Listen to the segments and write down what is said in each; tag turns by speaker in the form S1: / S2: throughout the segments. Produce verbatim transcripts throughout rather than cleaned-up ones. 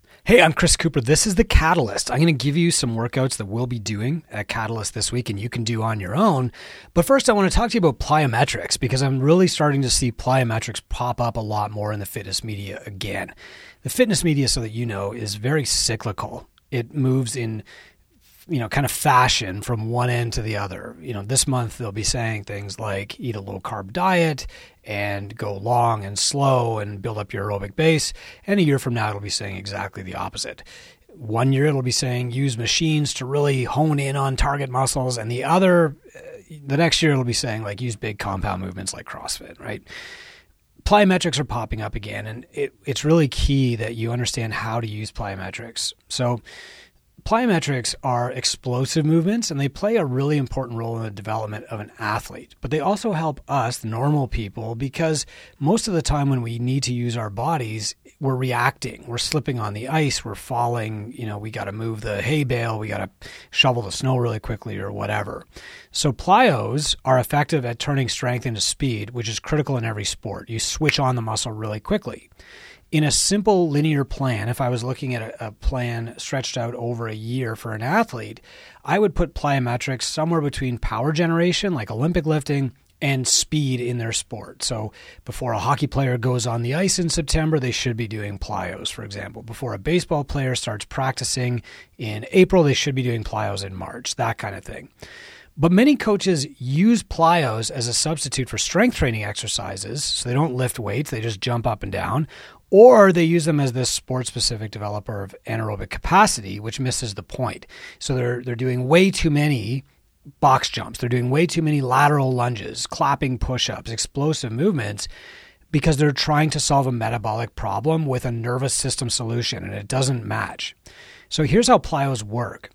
S1: Hey, I'm Chris Cooper. This is The Catalyst. I'm going to give you some workouts that we'll be doing at Catalyst this week and you can do on your own. But first, I want to talk to you about plyometrics because I'm really starting to see plyometrics pop up a lot more in the fitness media again. The fitness media, so that you know, is very cyclical. It moves in, you know, kind of fashion from one end to the other. You know, this month they'll be saying things like eat a low carb diet and go long and slow and build up your aerobic base. And a year from now, it'll be saying exactly the opposite. One year it'll be saying use machines to really hone in on target muscles. And the other, the next year it'll be saying like use big compound movements like CrossFit, right? Plyometrics are popping up again. And it, it's really key that you understand how to use plyometrics. So plyometrics are explosive movements, and they play a really important role in the development of an athlete. But they also help us, the normal people, because most of the time when we need to use our bodies, we're reacting. We're slipping on the ice. We're falling. You know, we got to move the hay bale. We got to shovel the snow really quickly or whatever. So plyos are effective at turning strength into speed, which is critical in every sport. You switch on the muscle really quickly. In a simple linear plan, if I was looking at a, a plan stretched out over a year for an athlete, I would put plyometrics somewhere between power generation, like Olympic lifting, and speed in their sport. So before a hockey player goes on the ice in September, they should be doing plyos, for example. Before a baseball player starts practicing in April, they should be doing plyos in March, that kind of thing. But many coaches use plyos as a substitute for strength training exercises. So they don't lift weights, they just jump up and down. Or they use them as this sport-specific developer of anaerobic capacity, which misses the point. So they're they're doing way too many box jumps. They're doing way too many lateral lunges, clapping push-ups, explosive movements, because they're trying to solve a metabolic problem with a nervous system solution, and it doesn't match. So here's how plyos work.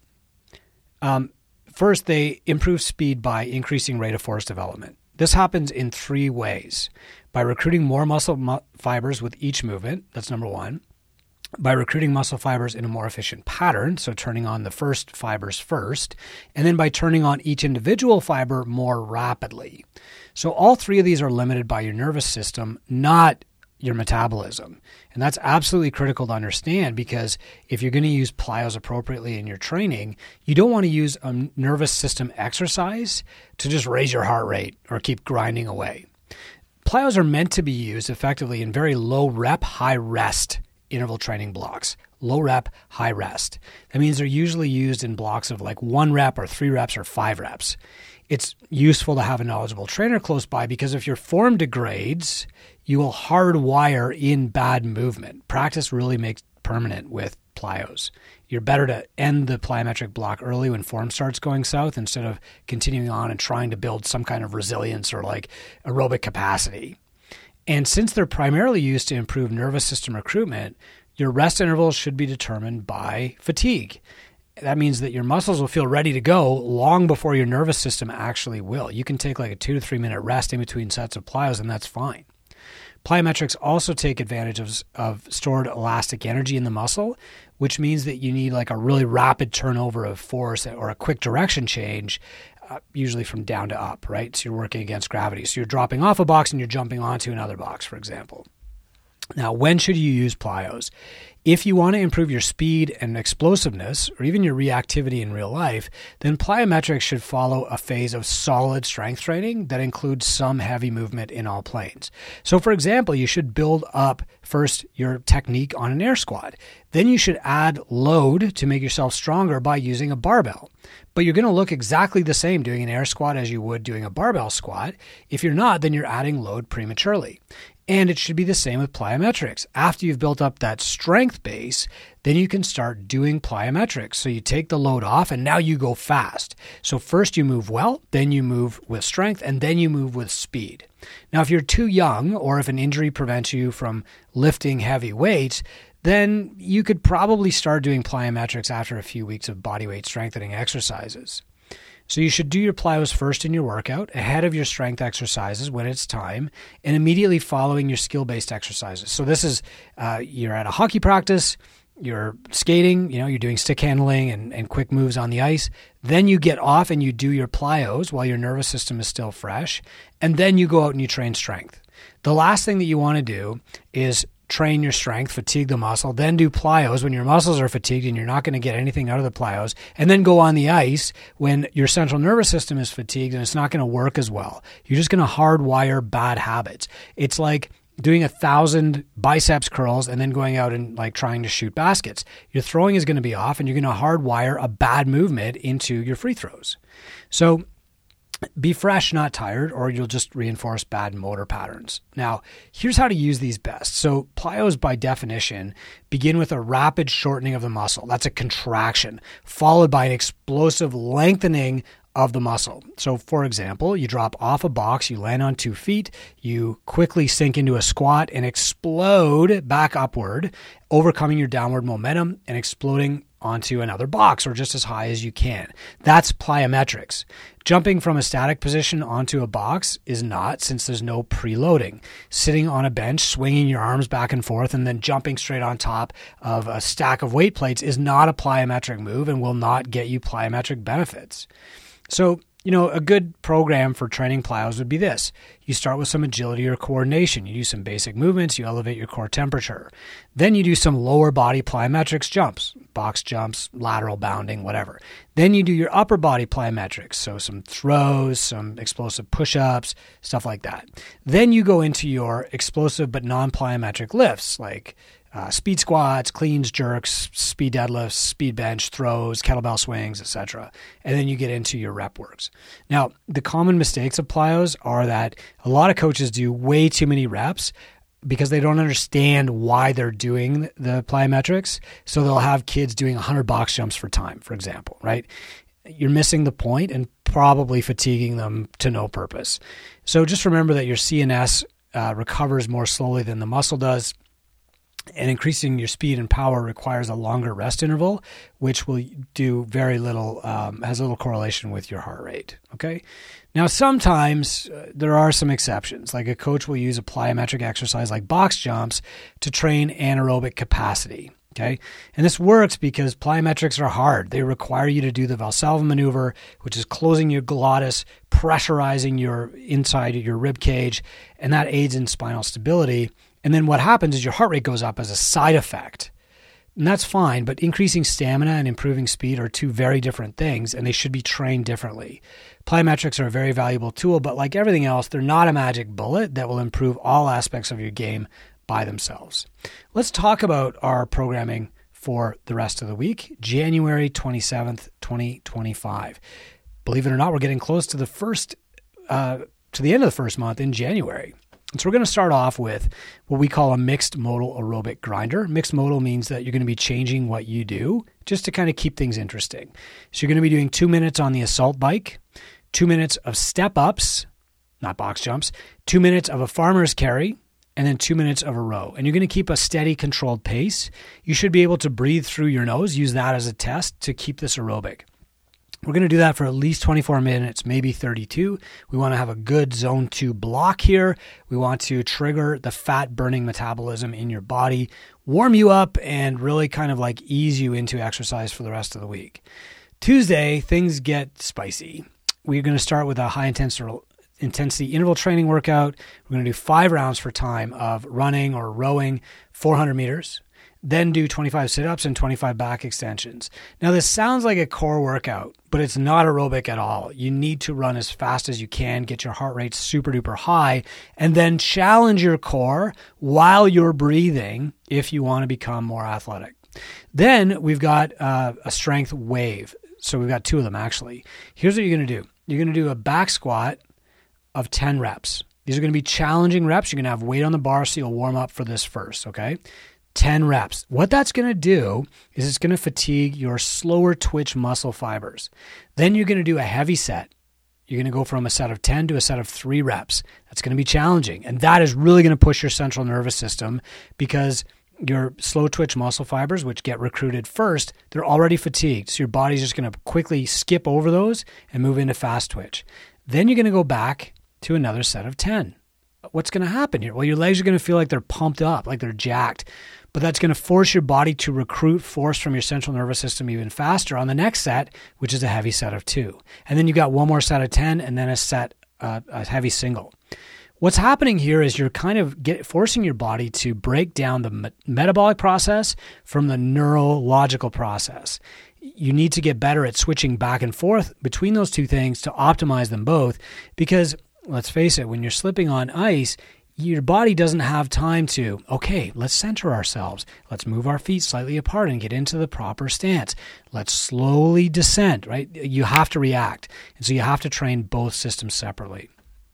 S1: Um, first, they improve speed by increasing rate of force development. This happens in three ways. By recruiting more muscle mu- fibers with each movement, that's number one. By recruiting muscle fibers in a more efficient pattern, so turning on the first fibers first, and then by turning on each individual fiber more rapidly. So all three of these are limited by your nervous system, not your metabolism. And that's absolutely critical to understand, because if you're going to use plyos appropriately in your training, you don't want to use a nervous system exercise to just raise your heart rate or keep grinding away. Plyos are meant to be used effectively in very low rep, high rest interval training blocks. Low rep, high rest. That means they're usually used in blocks of like one rep or three reps or five reps. It's useful to have a knowledgeable trainer close by, because if your form degrades, you will hardwire in bad movement. Practice really makes permanent with plyos. You're better to end the plyometric block early when form starts going south instead of continuing on and trying to build some kind of resilience or like aerobic capacity. And since they're primarily used to improve nervous system recruitment, your rest intervals should be determined by fatigue. That means that your muscles will feel ready to go long before your nervous system actually will. You can take like a two to three minute rest in between sets of plyos, and that's fine. Plyometrics also take advantage of, of stored elastic energy in the muscle, which means that you need like a really rapid turnover of force or a quick direction change, uh, usually from down to up, right? So you're working against gravity. So you're dropping off a box and you're jumping onto another box, for example. Now, when should you use plyos? If you want to improve your speed and explosiveness, or even your reactivity in real life, then plyometrics should follow a phase of solid strength training that includes some heavy movement in all planes. So for example, you should build up first your technique on an air squat. Then you should add load to make yourself stronger by using a barbell. But you're going to look exactly the same doing an air squat as you would doing a barbell squat. If you're not, then you're adding load prematurely. And it should be the same with plyometrics. After you've built up that strength base, then you can start doing plyometrics. So you take the load off and now you go fast. So first you move well, then you move with strength, and then you move with speed. Now, if you're too young or if an injury prevents you from lifting heavy weights, then you could probably start doing plyometrics after a few weeks of bodyweight strengthening exercises. So you should do your plyos first in your workout, ahead of your strength exercises when it's time, and immediately following your skill-based exercises. So this is, uh, you're at a hockey practice, you're skating, you know, you're doing stick handling and, and quick moves on the ice. Then you get off and you do your plyos while your nervous system is still fresh. And then you go out and you train strength. The last thing that you want to do is train your strength, fatigue the muscle, then do plyos when your muscles are fatigued and you're not going to get anything out of the plyos, and then go on the ice when your central nervous system is fatigued and it's not going to work as well. You're just going to hardwire bad habits. It's like doing a thousand biceps curls and then going out and like trying to shoot baskets. Your throwing is going to be off and you're going to hardwire a bad movement into your free throws. So be fresh, not tired, or you'll just reinforce bad motor patterns. Now, here's how to use these best. So plyos, by definition, begin with a rapid shortening of the muscle. That's a contraction, followed by an explosive lengthening of the muscle. So for example, you drop off a box, you land on two feet, you quickly sink into a squat and explode back upward, overcoming your downward momentum and exploding onto another box or just as high as you can. That's plyometrics. Jumping from a static position onto a box is not, since there's no preloading. Sitting on a bench, swinging your arms back and forth, and then jumping straight on top of a stack of weight plates is not a plyometric move and will not get you plyometric benefits. So, you know, a good program for training plyos would be this. You start with some agility or coordination. You do some basic movements. You elevate your core temperature. Then you do some lower body plyometrics jumps, box jumps, lateral bounding, whatever. Then you do your upper body plyometrics. So some throws, some explosive push-ups, stuff like that. Then you go into your explosive but non-plyometric lifts like Uh, speed squats, cleans, jerks, speed deadlifts, speed bench, throws, kettlebell swings, et cetera. And then you get into your rep works. Now, the common mistakes of plyos are that a lot of coaches do way too many reps because they don't understand why they're doing the plyometrics. So they'll have kids doing one hundred box jumps for time, for example, right? You're missing the point and probably fatiguing them to no purpose. So just remember that your C N S uh, recovers more slowly than the muscle does. And increasing your speed and power requires a longer rest interval, which will do very little, um, has little correlation with your heart rate. Okay. Now, sometimes uh, there are some exceptions, like a coach will use a plyometric exercise like box jumps to train anaerobic capacity. Okay. And this works because plyometrics are hard. They require you to do the Valsalva maneuver, which is closing your glottis, pressurizing your inside of your rib cage, and that aids in spinal stability. And then what happens is your heart rate goes up as a side effect. And that's fine, but increasing stamina and improving speed are two very different things, and they should be trained differently. Plyometrics are a very valuable tool, but like everything else, they're not a magic bullet that will improve all aspects of your game by themselves. Let's talk about our programming for the rest of the week, January twenty-seventh, twenty twenty-five. Believe it or not, we're getting close to the first, uh, to the end of the first month in January. And so we're going to start off with what we call a mixed modal aerobic grinder. Mixed modal means that you're going to be changing what you do just to kind of keep things interesting. So you're going to be doing two minutes on the assault bike, two minutes of step ups, not box jumps, two minutes of a farmer's carry, and then two minutes of a row. And you're going to keep a steady, controlled pace. You should be able to breathe through your nose. Use that as a test to keep this aerobic. We're going to do that for at least twenty-four minutes, maybe thirty-two. We want to have a good zone two block here. We want to trigger the fat burning metabolism in your body, warm you up, and really kind of like ease you into exercise for the rest of the week. Tuesday, things get spicy. We're going to start with a high intensity interval training workout. We're going to do five rounds for time of running or rowing four hundred meters. Then do twenty-five sit-ups and twenty-five back extensions. Now, this sounds like a core workout, but it's not aerobic at all. You need to run as fast as you can, get your heart rate super duper high, and then challenge your core while you're breathing if you want to become more athletic. Then we've got uh, a strength wave. So we've got two of them, actually. Here's what you're going to do. You're going to do a back squat of ten reps. These are going to be challenging reps. You're going to have weight on the bar, so you'll warm up for this first, okay? ten reps. What that's going to do is it's going to fatigue your slower twitch muscle fibers. Then you're going to do a heavy set. You're going to go from a set of ten to a set of three reps. That's going to be challenging. And that is really going to push your central nervous system because your slow twitch muscle fibers, which get recruited first, they're already fatigued. So your body's just going to quickly skip over those and move into fast twitch. Then you're going to go back to another set of ten. What's going to happen here? Well, your legs are going to feel like they're pumped up, like they're jacked. But that's going to force your body to recruit force from your central nervous system even faster on the next set, which is a heavy set of two. And then you got one more set of ten and then a set, uh, a heavy single. What's happening here is you're kind of get, forcing your body to break down the me- metabolic process from the neurological process. You need to get better at switching back and forth between those two things to optimize them both, because let's face it, when you're slipping on ice, your body doesn't have time to, okay, let's center ourselves. Let's move our feet slightly apart and get into the proper stance. Let's slowly descend, right? You have to react. And so you have to train both systems separately.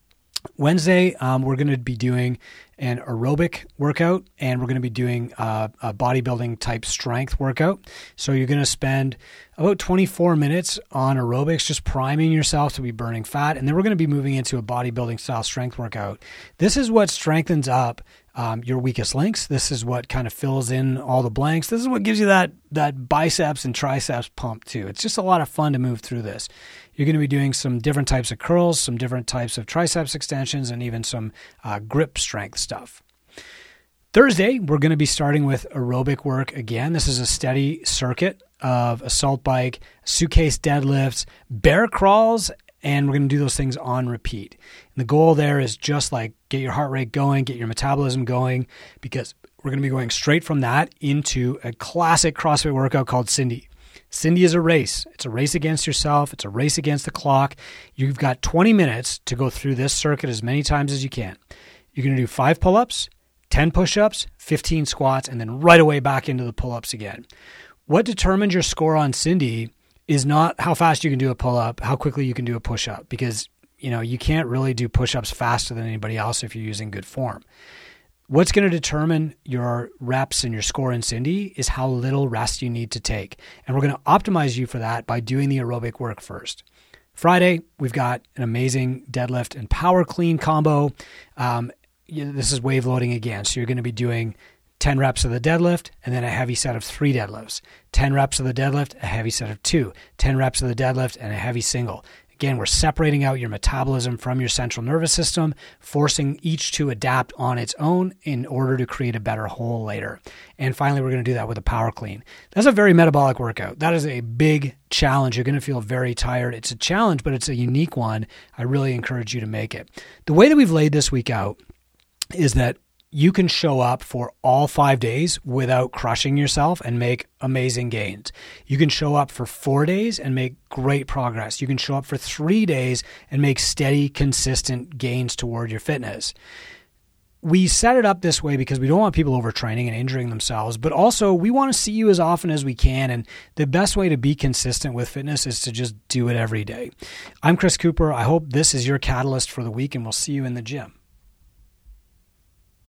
S1: Wednesday, um, we're going to be doing an aerobic workout, and we're going to be doing uh, a bodybuilding type strength workout. So you're going to spend about twenty-four minutes on aerobics, just priming yourself to be burning fat. And then we're going to be moving into a bodybuilding style strength workout. This is what strengthens up um, your weakest links. This is what kind of fills in all the blanks. This is what gives you that, that biceps and triceps pump too. It's just a lot of fun to move through this. You're going to be doing some different types of curls, some different types of triceps extensions, and even some uh, grip strength stuff. Thursday, we're going to be starting with aerobic work again. This is a steady circuit of assault bike, suitcase deadlifts, bear crawls, and we're going to do those things on repeat. And the goal there is just like get your heart rate going, get your metabolism going, because we're going to be going straight from that into a classic CrossFit workout called Cindy. Cindy is a race. It's a race against yourself. It's a race against the clock. You've got twenty minutes to go through this circuit as many times as you can. You're going to do five pull-ups, ten push-ups, fifteen squats, and then right away back into the pull-ups again. What determines your score on Cindy is not how fast you can do a pull-up, how quickly you can do a push-up, because you know you can't really do push-ups faster than anybody else if you're using good form. What's going to determine your reps and your score in Cindy is how little rest you need to take. And we're going to optimize you for that by doing the aerobic work first. Friday, we've got an amazing deadlift and power clean combo. Um, this is wave loading again. So you're going to be doing ten reps of the deadlift and then a heavy set of three deadlifts. ten reps of the deadlift, a heavy set of two. ten reps of the deadlift and a heavy single. Again, we're separating out your metabolism from your central nervous system, forcing each to adapt on its own in order to create a better whole later. And finally, we're going to do that with a power clean. That's a very metabolic workout. That is a big challenge. You're going to feel very tired. It's a challenge, but it's a unique one. I really encourage you to make it. The way that we've laid this week out is that you can show up for all five days without crushing yourself and make amazing gains. You can show up for four days and make great progress. You can show up for three days and make steady, consistent gains toward your fitness. We set it up this way because we don't want people overtraining and injuring themselves, but also we want to see you as often as we can. And the best way to be consistent with fitness is to just do it every day. I'm Chris Cooper. I hope this is your catalyst for the week, and we'll see you in the gym.